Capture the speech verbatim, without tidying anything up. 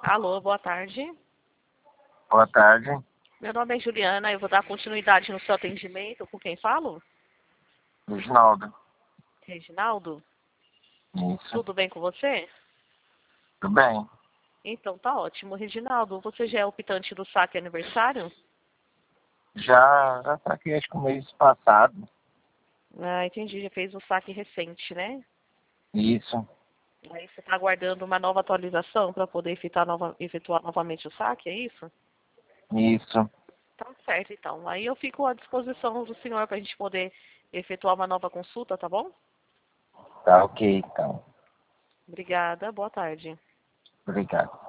Alô, boa tarde. Boa tarde. Meu nome é Juliana, eu vou dar continuidade no seu atendimento. Com quem falo? Reginaldo. Reginaldo? Isso. Tudo bem com você? Tudo bem. Então tá ótimo. Reginaldo, você já é optante do saque aniversário? Já, já saquei acho que o mês passado. Ah, entendi. Já fez um saque recente, né? Isso. Aí você está aguardando uma nova atualização para poder efetuar, nova, efetuar novamente o saque, é isso? Isso. Tá certo, então. Aí eu fico à disposição do senhor para a gente poder efetuar uma nova consulta, tá bom? Tá ok, então. Obrigada, boa tarde. Obrigado.